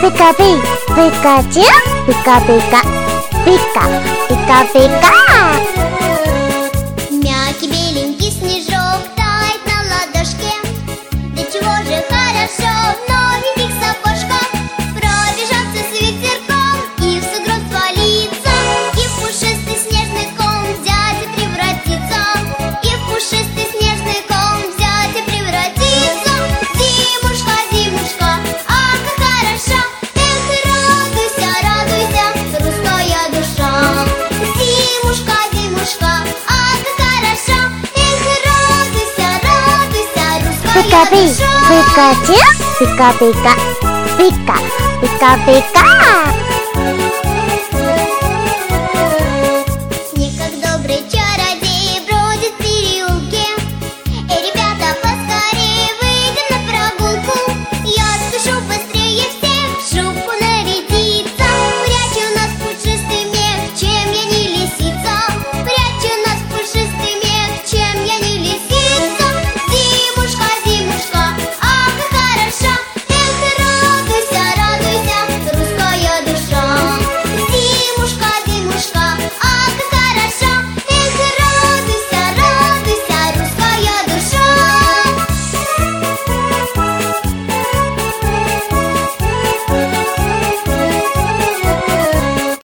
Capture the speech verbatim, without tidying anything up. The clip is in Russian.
Пика-пи, Пикачу, пика-пика, пика, пика-пика. Мягкий беленький снежок тает на ладошке. Да чего же хорошо в новеньких сапожках пробежаться с ветерком и в сугроб свалиться, и в пушистый снежный ком взять и превратиться, и в пушистый снежный ком взять и превратиться. Зимушка, зимушка, ах, как хорошо! Эх, радуйся, радуйся, русская душа. Зимушка, зимушка, ах, как хорошо! Эх, радуйся, радуйся, русская Пика-пи, душа. Пикачу, пика-пика, пика, пика-пика.